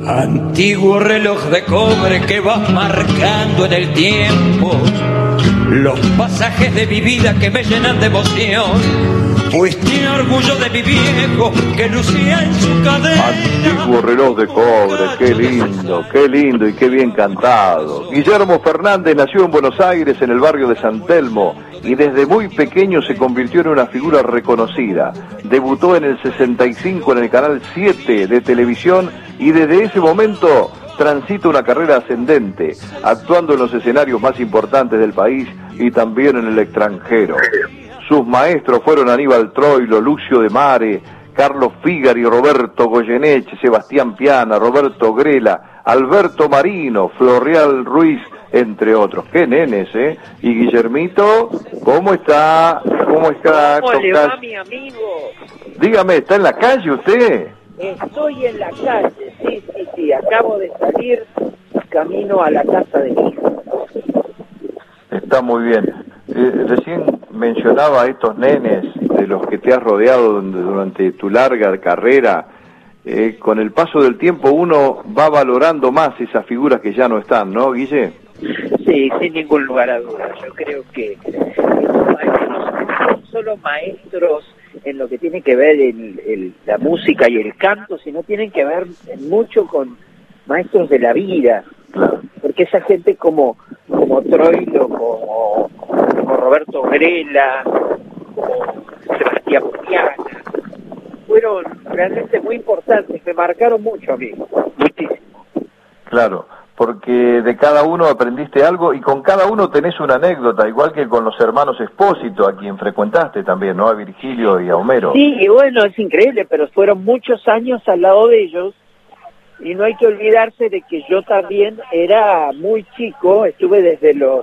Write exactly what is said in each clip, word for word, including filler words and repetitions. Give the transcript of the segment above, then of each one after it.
Antiguo reloj de cobre que vas marcando en el tiempo los pasajes de mi vida que me llenan de emoción. Fuiste orgullo de mi viejo que lucía en su cadena. Antiguo reloj de cobre, qué lindo, qué lindo y qué bien cantado. Guillermo Fernández nació en Buenos Aires, en el barrio de San Telmo, y desde muy pequeño se convirtió en una figura reconocida. Debutó en el sesenta y cinco en el canal siete de televisión y desde ese momento transita una carrera ascendente, actuando en los escenarios más importantes del país y también en el extranjero. Sus maestros fueron Aníbal Troilo, Lucio de Mare, Carlos Figari, Roberto Goyeneche, Sebastián Piana, Roberto Grela, Alberto Marino, Florial Ruiz, entre otros. ¡Qué nenes, eh! Y Guillermito, ¿cómo está? ¿Cómo está? ¿Cómo le va, mi amigo? Dígame, ¿está en la calle usted? Estoy en la calle, sí, sí, sí. Acabo de salir camino a la casa de mi hijo. Está muy bien. Eh, recién mencionaba a estos nenes de los que te has rodeado durante tu larga carrera. Eh, con el paso del tiempo uno va valorando más esas figuras que ya no están, ¿no, Guille? Sí, sin ningún lugar a dudas. Yo creo que estos maestros no son solo maestros en lo que tiene que ver el, el, la música y el canto, sino tienen que ver mucho con maestros de la vida. Claro. Porque esa gente como, como Troilo, como, como Roberto Grela, como Sebastián Piana, fueron realmente muy importantes, me marcaron mucho a mí, muchísimo. Claro, porque de cada uno aprendiste algo y con cada uno tenés una anécdota, igual que con los hermanos Espósito, a quien frecuentaste también, ¿no? A Virgilio y a Homero. Sí, y bueno, es increíble, pero fueron muchos años al lado de ellos. Y no hay que olvidarse de que yo también era muy chico, estuve desde los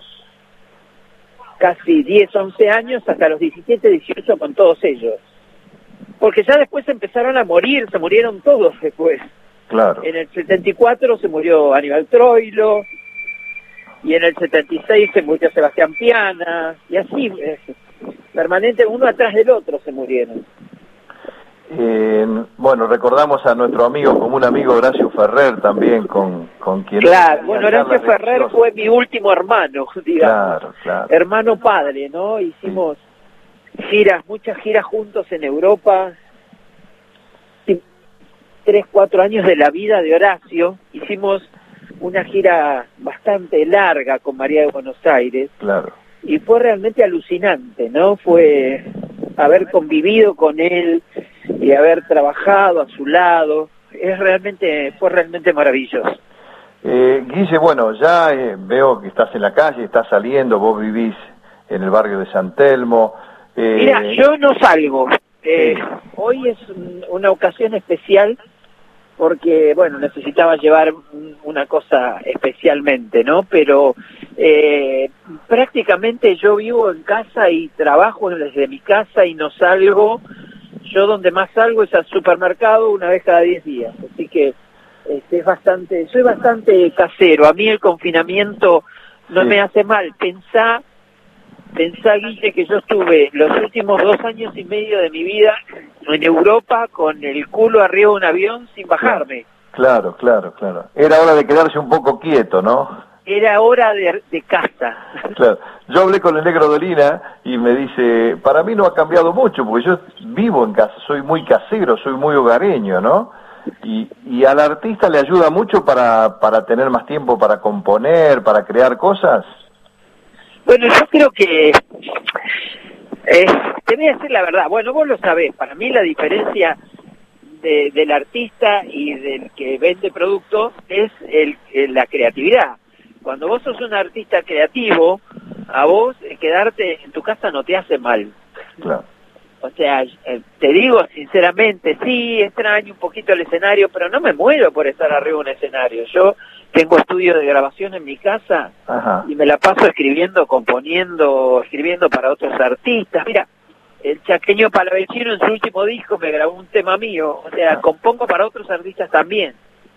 casi diez, once años hasta los diecisiete, dieciocho con todos ellos. Porque ya después empezaron a morir, se murieron todos después. Claro. En el setenta y cuatro se murió Aníbal Troilo, y en el setenta y seis se murió Sebastián Piana, y así, eh, permanente, uno atrás del otro se murieron. Eh, bueno, recordamos a nuestro amigo, como un amigo, Horacio Ferrer también, con, con quien... Claro, bueno, Horacio Ferrer fue mi último hermano, digamos. Claro, claro. Hermano padre, ¿no? Hicimos sí. giras, muchas giras juntos en Europa. Tres, cuatro años de la vida de Horacio. Hicimos una gira bastante larga con María de Buenos Aires. Claro. Y fue realmente alucinante, ¿no? Fue haber convivido con él y haber trabajado a su lado, es realmente, fue realmente maravilloso. Eh, Guille, bueno, ya eh, veo que estás en la calle, estás saliendo, vos vivís en el barrio de San Telmo. Eh... Mira, yo no salgo. Eh, sí. Hoy es un, una ocasión especial porque, bueno, necesitaba llevar una cosa especialmente, ¿no? Pero eh, prácticamente yo vivo en casa y trabajo desde mi casa y no salgo. Yo donde más salgo es al supermercado una vez cada diez días, así que este, es bastante, soy bastante casero. A mí el confinamiento no sí. me hace mal. Pensá, pensá, Guille, que yo estuve los últimos dos años y medio de mi vida en Europa con el culo arriba de un avión sin bajarme. Claro, claro, claro. Era hora de quedarse un poco quieto, ¿no? Era hora de, de casa. Claro. Yo hablé con el negro Dolina y me dice, para mí no ha cambiado mucho, porque yo vivo en casa, soy muy casero, soy muy hogareño, ¿no? Y, y al artista le ayuda mucho para, para tener más tiempo para componer, para crear cosas. Bueno, yo creo que... Eh, te voy a decir la verdad, bueno, vos lo sabés, para mí la diferencia de, del artista y del que vende productos es el, el, la creatividad. Cuando vos sos un artista creativo, a vos eh, quedarte en tu casa no te hace mal. Claro. O sea, eh, te digo sinceramente, sí, extraño un poquito el escenario, pero no me muero por estar arriba de un escenario. Yo tengo estudio de grabación en mi casa. Ajá. Y me la paso escribiendo, componiendo, escribiendo para otros artistas. Mira, el Chaqueño Palavecino en su último disco me grabó un tema mío. O sea, compongo para otros artistas también.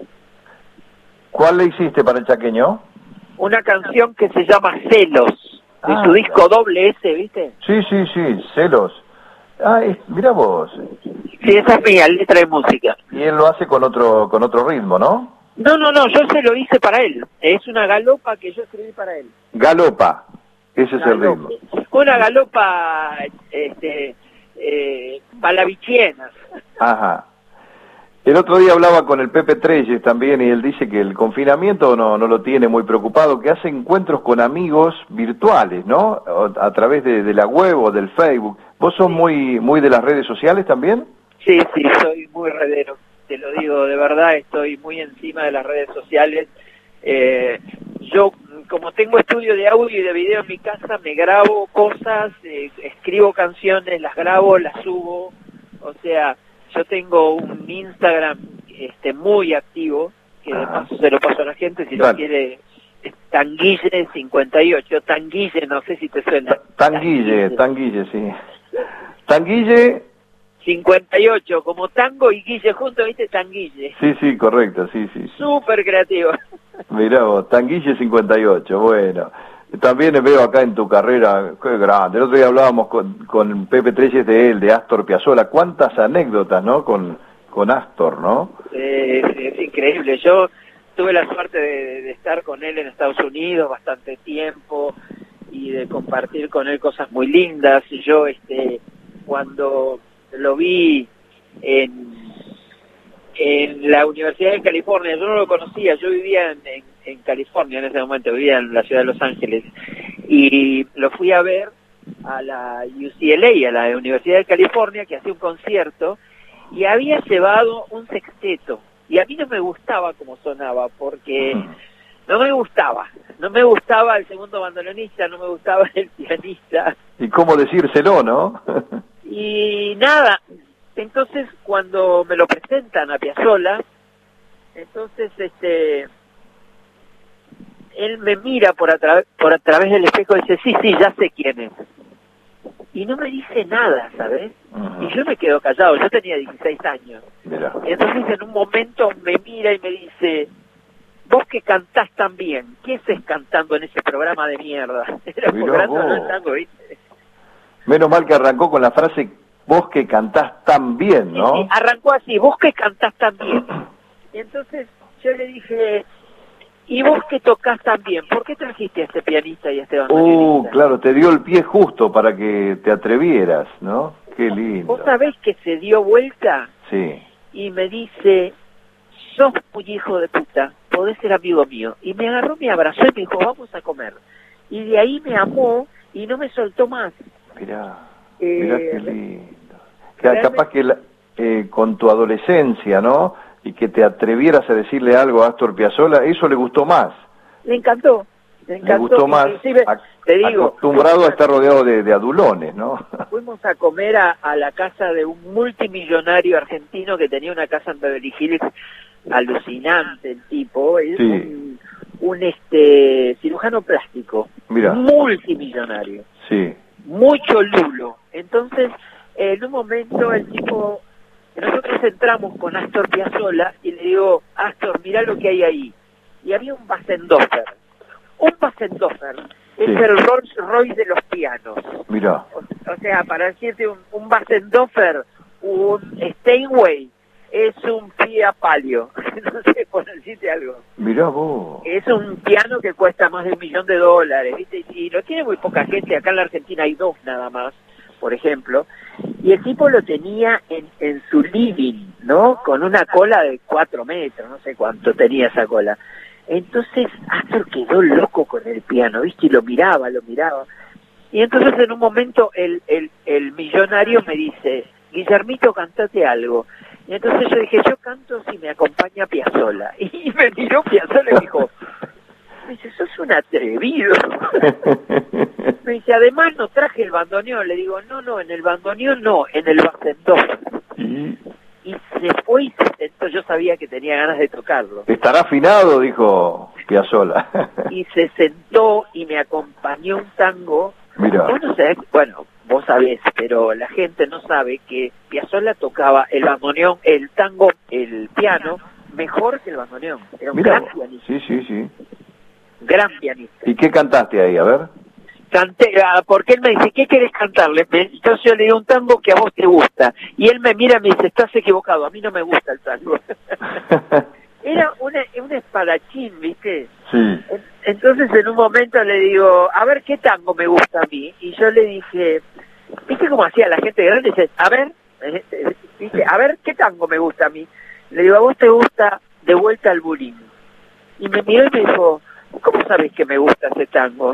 ¿Cuál le hiciste para el Chaqueño? Una canción que se llama Celos, de ah, su disco doble S, ¿viste? Sí, sí, sí, Celos. Ah, es, mira vos. Sí, esa es mía, letra de música. Y él lo hace con otro con otro ritmo, ¿no? No, no, no, yo se lo hice para él. Es una galopa que yo escribí para él. Galopa, ese es el Galopa. ritmo. Una galopa, este, eh, balavichiena. Ajá. El otro día hablaba con el Pepe Treyes también y él dice que el confinamiento no, no lo tiene muy preocupado, que hace encuentros con amigos virtuales, ¿no? A través de, de la web o del Facebook. ¿Vos sos muy, muy de las redes sociales también? Sí, sí, soy muy redero. Te lo digo de verdad, estoy muy encima de las redes sociales. Eh, yo, como tengo estudio de audio y de video en mi casa, me grabo cosas, eh, escribo canciones, las grabo, las subo. O sea, yo tengo un Instagram este muy activo, que de paso se lo paso a la gente si Dale. lo quiere. Es Tanguille cincuenta y ocho, Tanguille, no sé si te suena. Tanguille, Tanguille, sí. Tanguille... cincuenta y ocho, como tango y Guille juntos, ¿viste? Tanguille. Sí, sí, correcto, sí, sí. Súper creativo. Mirá vos, Tanguille cincuenta y ocho, bueno. También veo acá en tu carrera, qué grande. El otro día hablábamos con, con Pepe Treyes de él, de Astor Piazzolla. Cuántas anécdotas, ¿no? Con, con Astor, ¿no? Eh, es, es increíble. Yo tuve la suerte de, de estar con él en Estados Unidos bastante tiempo y de compartir con él cosas muy lindas. Y yo, este, cuando lo vi en, en la Universidad de California, yo no lo conocía, yo vivía en, en, en California en ese momento, vivía en la ciudad de Los Ángeles, y lo fui a ver a la U C L A, a la Universidad de California, que hacía un concierto, y había llevado un sexteto, y a mí no me gustaba cómo sonaba, porque no me gustaba, no me gustaba el segundo bandoneonista, no me gustaba el pianista. Y cómo decírselo, ¿no? Y nada, entonces cuando me lo presentan a Piazzolla, entonces este él me mira por a, tra por a través del espejo y dice, sí, sí, ya sé quién es. Y no me dice nada, ¿sabes? Uh-huh. Y yo me quedo callado, yo tenía dieciséis años. Mira. Y entonces en un momento me mira y me dice, vos que cantás tan bien, ¿qué haces cantando en ese programa de mierda? Era por el tango, ¿viste? Menos mal que arrancó con la frase, vos que cantás tan bien, ¿no? Sí, sí, arrancó así, vos que cantás tan bien. Y entonces yo le dije, y vos que tocás tan bien, ¿por qué trajiste a este pianista y a este bandoneonista? Uh, claro, te dio el pie justo para que te atrevieras, ¿no? Qué lindo. ¿Vos sabés que se dio vuelta? Sí. Y me dice, sos muy hijo de puta, podés ser amigo mío. Y me agarró, me abrazó y me dijo, vamos a comer. Y de ahí me amó y no me soltó más. Mirá, eh, mirá qué lindo. Que capaz que la, eh, con tu adolescencia, ¿no? Y que te atrevieras a decirle algo a Astor Piazzolla, eso le gustó más. Le encantó, le encantó. Le gustó más, a, te digo, acostumbrado a estar rodeado de, de adulones, ¿no? Fuimos a comer a, a la casa de un multimillonario argentino que tenía una casa en Beverly Hills, alucinante el tipo, es sí. un, un este cirujano plástico, Mirá. multimillonario. Sí. Mucho lulo. Entonces, en un momento el tipo, nosotros entramos con Astor Piazzolla y le digo, Astor, mirá lo que hay ahí. Y había un Bassendorfer. Un Bassendorfer es sí. el Rolls Royce de los pianos. Mirá. O, o sea, para decirte, un, un Bassendorfer, un Steinway, es un Pia Palio. No sé, por decirte algo. Mirá vos. Es un piano que cuesta más de un millón de dólares, ¿viste? Y lo tiene muy poca gente. Acá en la Argentina hay dos nada más, por ejemplo. Y el tipo lo tenía en, en su living, ¿no? Con una cola de cuatro metros, no sé cuánto tenía esa cola. Entonces Astor quedó loco con el piano, ¿viste? Y lo miraba, lo miraba. Y entonces en un momento el, el, el millonario me dice, Guillermito, cantate algo. Y entonces yo dije, yo canto si me acompaña Piazzolla. Y me miró Piazzolla y me dijo, me dice, sos un atrevido. Me dice, además no traje el bandoneón. Le digo, no, no, en el bandoneón no, en el Bassendorfer. Y se fue y se sentó, yo sabía que tenía ganas de tocarlo. Estará afinado, dijo Piazzolla. Y se sentó y me acompañó un tango. Mira. Vos no sabés, bueno, vos sabés, pero la gente no sabe que Piazzolla tocaba el bandoneón, el tango, el piano, mejor que el bandoneón. Era un Mirá, gran pianista. Sí, sí, sí. Gran pianista. ¿Y qué cantaste ahí? A ver. Canté, porque él me dice, ¿qué querés cantarle? Entonces yo le digo un tango que a vos te gusta. Y él me mira y me dice, estás equivocado, a mí no me gusta el tango. era una, un espadachín, ¿viste? Sí. Entonces en un momento le digo, a ver, ¿qué tango me gusta a mí? Y yo le dije, ¿viste cómo hacía la gente grande? Dice, a ver, ¿viste? A ver, ¿qué tango me gusta a mí? Le digo, ¿a vos te gusta De Vuelta al Bulín? Y me miró y me dijo, ¿cómo sabés que me gusta ese tango?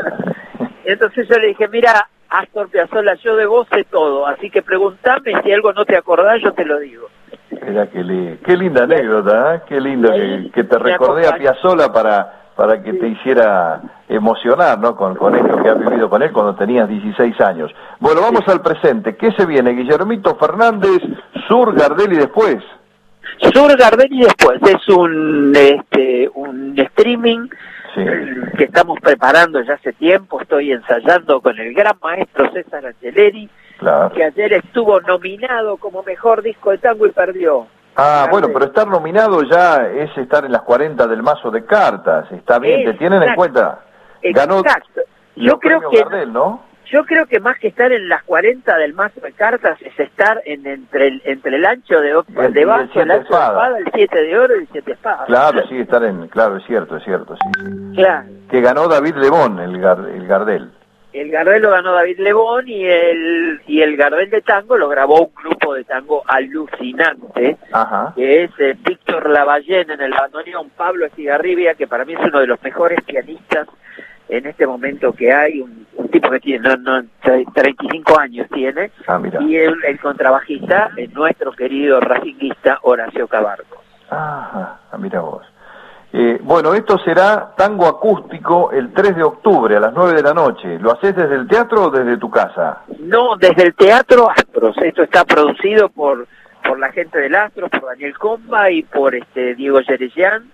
Entonces yo le dije, mira, Astor Piazzolla, yo de vos sé todo, así que preguntame, si algo no te acordás, yo te lo digo. Mira qué, li qué linda anécdota, ¿eh? Qué lindo que, que te recordé a Piazzolla para para que sí. te hiciera emocionar, ¿no? Con, con esto que has vivido con él cuando tenías dieciséis años. Bueno, vamos sí. al presente. ¿Qué se viene? Guillermito Fernández, Sur, Gardel y después. Sur, Gardel y después. Es un, este, un streaming sí. que estamos preparando ya hace tiempo. Estoy ensayando con el gran maestro César Angeleri, claro. que ayer estuvo nominado como mejor disco de tango y perdió. Ah, bueno, pero estar nominado ya es estar en las cuarenta del mazo de cartas. Está bien, Exacto. ¿te tienen en cuenta? Ganó Exacto. Yo creo que Gardel, ¿no? Yo creo que más que estar en las cuarenta del mazo de cartas es estar en entre el entre el ancho de, el, de vaso, el, el ancho de espada, el siete de oro y el siete espadas. Claro, sí, estar en, claro, es cierto, es cierto, sí. sí. Claro. Que ganó David Lebón, el, Gar, el Gardel. El Gardel lo ganó David Lebón y el y el Gardel de tango lo grabó un grupo de tango alucinante, Ajá. que es eh, Víctor Lavallén en el bandoneón, Pablo Estigarribia, que para mí es uno de los mejores pianistas en este momento que hay, un, un tipo que tiene no, no, treinta y cinco años tiene, ah, mira. y el, el contrabajista, el nuestro querido racinguista Horacio Cabarco. Ajá, mira vos. Eh, bueno, esto será tango acústico el tres de octubre a las nueve de la noche. ¿Lo haces desde el teatro o desde tu casa? No, desde el Teatro Astros. Esto está producido por por la gente del Astros, por Daniel Comba y por este Diego Yerellán.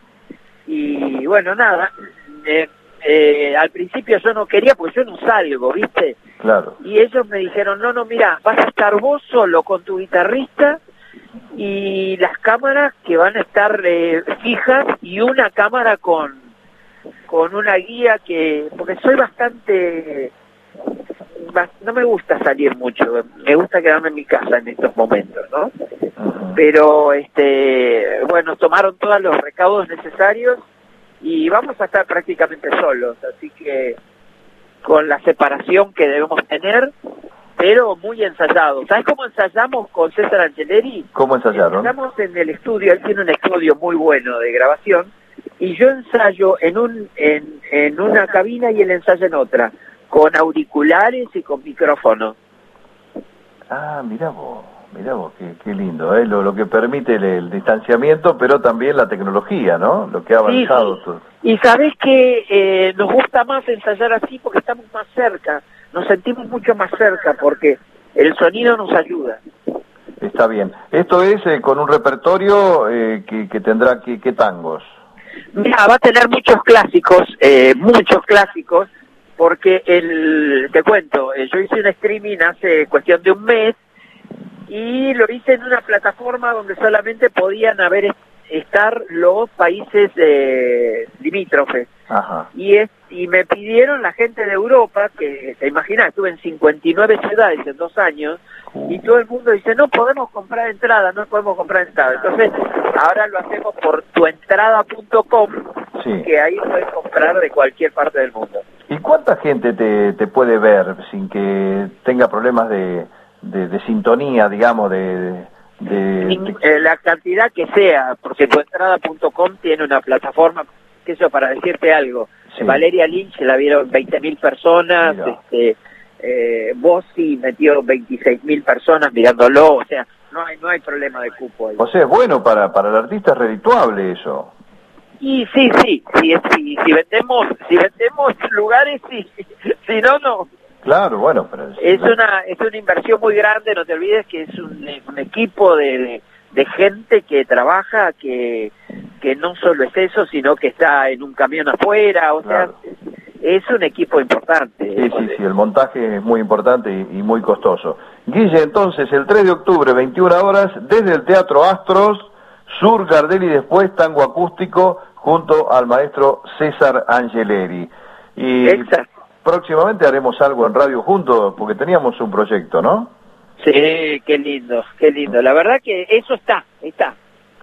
Y bueno, nada, eh, eh, al principio yo no quería porque yo no salgo, ¿viste? Claro. Y ellos me dijeron, no, no, mira, vas a estar vos solo con tu guitarrista y las cámaras que van a estar eh, fijas y una cámara con con una guía que porque soy bastante no me gusta salir mucho, me gusta quedarme en mi casa en estos momentos, ¿no? Uh-huh. Pero este bueno, tomaron todos los recaudos necesarios y vamos a estar prácticamente solos, así que con la separación que debemos tener, pero muy ensayado. ¿Sabes cómo ensayamos con César Angeleri? ¿Cómo ensayaron? Ensayamos en el estudio, él tiene un estudio muy bueno de grabación, y yo ensayo en un en, en una cabina y él ensaya en otra, con auriculares y con micrófono. Ah, mirá vos, mirá vos, qué, qué lindo, ¿eh? Lo, lo que permite el, el distanciamiento, pero también la tecnología, ¿no? Lo que ha avanzado. Sí, sí. Y sabés que eh, nos gusta más ensayar así porque estamos más cerca. Nos sentimos mucho más cerca porque el sonido nos ayuda. Está bien. Esto es eh, con un repertorio eh, que, que tendrá que, ¿qué tangos? Mira, va a tener muchos clásicos, eh, muchos clásicos, porque el, te cuento, eh, yo hice un streaming hace cuestión de un mes y lo hice en una plataforma donde solamente podían haber estar los países eh, limítrofes. Ajá. Y es y me pidieron la gente de Europa, que te imaginas, estuve en cincuenta y nueve ciudades en dos años, uh. y todo el mundo dice, no podemos comprar entrada, no podemos comprar entrada. Entonces, ahora lo hacemos por tuentrada punto com, sí. que ahí puedes comprar de cualquier parte del mundo. ¿Y cuánta gente te, te puede ver sin que tenga problemas de, de, de sintonía, digamos, de... de, de... Eh, la cantidad que sea, porque tuentrada punto com tiene una plataforma, que eso para decirte algo, sí. Valeria Lynch la vieron veinte mil personas, Mira. este eh, Bossi metió veintiséis mil personas mirándolo, o sea, no hay no hay problema de cupo ahí. O sea, es bueno para para el artista, es redituable eso. Y sí, sí, sí, sí, si vendemos si vendemos lugares, sí, si no, no. Claro, bueno, pero... Es una es una inversión muy grande, no te olvides que es un, un equipo de, de, de gente que trabaja, que que no solo es eso, sino que está en un camión afuera, o claro. sea, es un equipo importante. Sí, sí, sí, el montaje es muy importante y, y muy costoso. Guille, entonces, el tres de octubre, veintiuna horas, desde el Teatro Astros, Sur, Gardel y después tango acústico, junto al maestro César Angeleri. Y Exacto. próximamente haremos algo en radio juntos, porque teníamos un proyecto, ¿no? Sí, qué lindo, qué lindo. La verdad que eso está, está.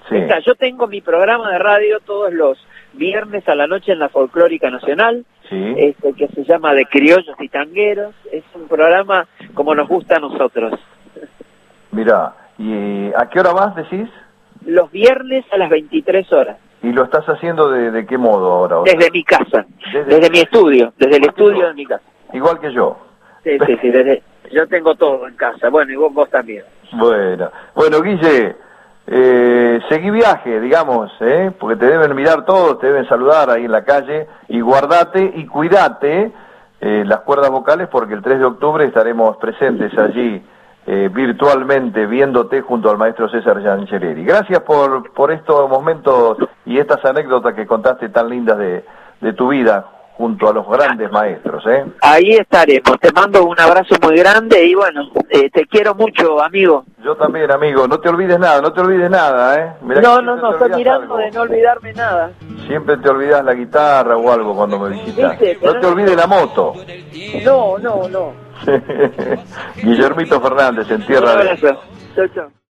Sí. Está, yo tengo mi programa de radio todos los viernes a la noche en la Folclórica Nacional, sí. este, que se llama De Criollos y Tangueros. Es un programa como nos gusta a nosotros. Mirá, ¿y a qué hora más decís? Los viernes a las veintitrés horas. ¿Y lo estás haciendo de, de qué modo ahora? Desde mi casa, desde, desde mi estudio, desde el estudio de mi casa. Igual que yo. Sí, sí, sí, desde, yo tengo todo en casa, bueno, y vos, vos también. Bueno, bueno, Guille, eh, seguí viaje, digamos, ¿eh? Porque te deben mirar todos, te deben saludar ahí en la calle, y guardate y cuidate eh, las cuerdas vocales, porque el tres de octubre estaremos presentes allí, Eh, virtualmente, viéndote junto al maestro César Gianchereri. Gracias por, por estos momentos y estas anécdotas que contaste tan lindas de, de tu vida junto a los grandes maestros, ¿eh? Ahí estaremos. Te mando un abrazo muy grande y bueno, eh, te quiero mucho, amigo. Yo también, amigo. No te olvides nada, no te olvides nada, ¿eh? Mirá no, no, no, estoy mirando algo. De no olvidarme nada. Siempre te olvidas la guitarra o algo cuando me visitas. No te olvides la moto. No, no, no. Guillermito Fernández en tierra. Un abrazo. Chau, chau.